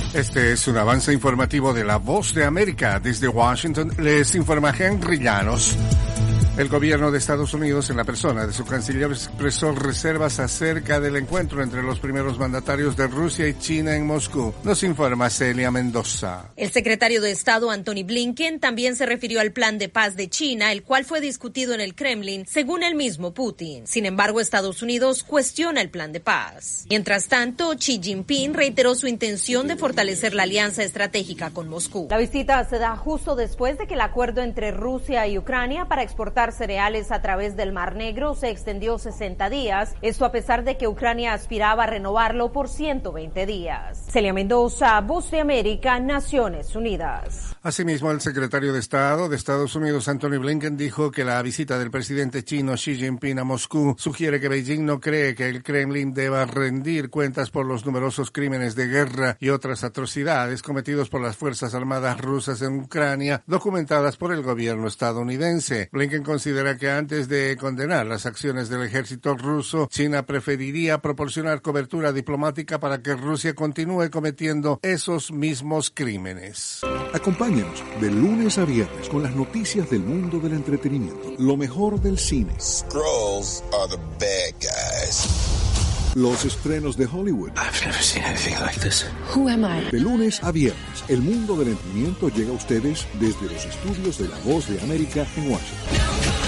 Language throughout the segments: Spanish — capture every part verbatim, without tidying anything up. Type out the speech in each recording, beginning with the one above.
Este es un avance informativo de La Voz de América. Desde Washington les informa Henry Llanos. El gobierno de Estados Unidos, en la persona de su canciller, expresó reservas acerca del encuentro entre los primeros mandatarios de Rusia y China en Moscú. Nos informa Celia Mendoza. El secretario de Estado, Antony Blinken, también se refirió al plan de paz de China, el cual fue discutido en el Kremlin, según el mismo Putin. Sin embargo, Estados Unidos cuestiona el plan de paz. Mientras tanto, Xi Jinping reiteró su intención de fortalecer la alianza estratégica con Moscú. La visita se da justo después de que el acuerdo entre Rusia y Ucrania para exportar cereales a través del Mar Negro se extendió sesenta días, esto a pesar de que Ucrania aspiraba a renovarlo por ciento veinte días. Celia Mendoza, Voz de América, Naciones Unidas. Asimismo, el secretario de Estado de Estados Unidos, Antony Blinken, dijo que la visita del presidente chino Xi Jinping a Moscú sugiere que Beijing no cree que el Kremlin deba rendir cuentas por los numerosos crímenes de guerra y otras atrocidades cometidos por las Fuerzas Armadas rusas en Ucrania, documentadas por el gobierno estadounidense. Blinken considera que antes de condenar las acciones del ejército ruso, China preferiría proporcionar cobertura diplomática para que Rusia continúe cometiendo esos mismos crímenes. Acompáñanos de lunes a viernes con las noticias del mundo del entretenimiento, lo mejor del cine. Skrulls are the bad guys. Los estrenos de Hollywood. I've never seen anything like this. Who am I? De lunes a viernes, el mundo del entretenimiento llega a ustedes desde los estudios de La Voz de América en Washington.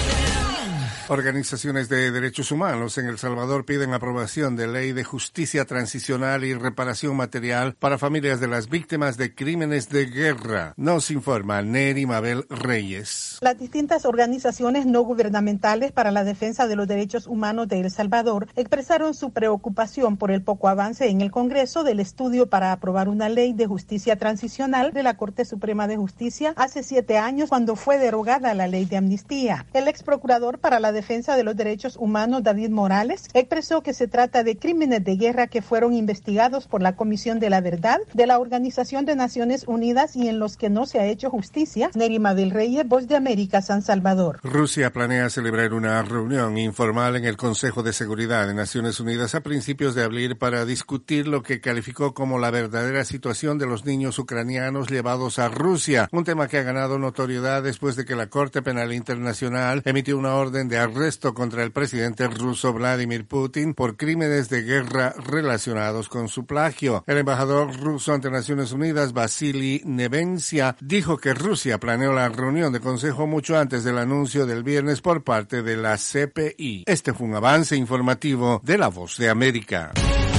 Organizaciones de derechos humanos en El Salvador piden aprobación de ley de justicia transicional y reparación material para familias de las víctimas de crímenes de guerra. Nos informa Neri Mabel Reyes. Las distintas organizaciones no gubernamentales para la defensa de los derechos humanos de El Salvador expresaron su preocupación por el poco avance en el Congreso del estudio para aprobar una ley de justicia transicional de la Corte Suprema de Justicia hace siete años cuando fue derogada la ley de amnistía. El ex procurador para la defensa de los derechos humanos, David Morales, expresó que se trata de crímenes de guerra que fueron investigados por la Comisión de la Verdad de la Organización de Naciones Unidas y en los que no se ha hecho justicia. Neri Mabel Reyes, Voz de América, San Salvador. Rusia planea celebrar una reunión informal en el Consejo de Seguridad de Naciones Unidas a principios de abril para discutir lo que calificó como la verdadera situación de los niños ucranianos llevados a Rusia, un tema que ha ganado notoriedad después de que la Corte Penal Internacional emitió una orden de arresto contra el presidente ruso Vladimir Putin por crímenes de guerra relacionados con su plagio. El embajador ruso ante Naciones Unidas, Vasily Nevencia, dijo que Rusia planeó la reunión de consejo mucho antes del anuncio del viernes por parte de la C P I. Este fue un avance informativo de La Voz de América.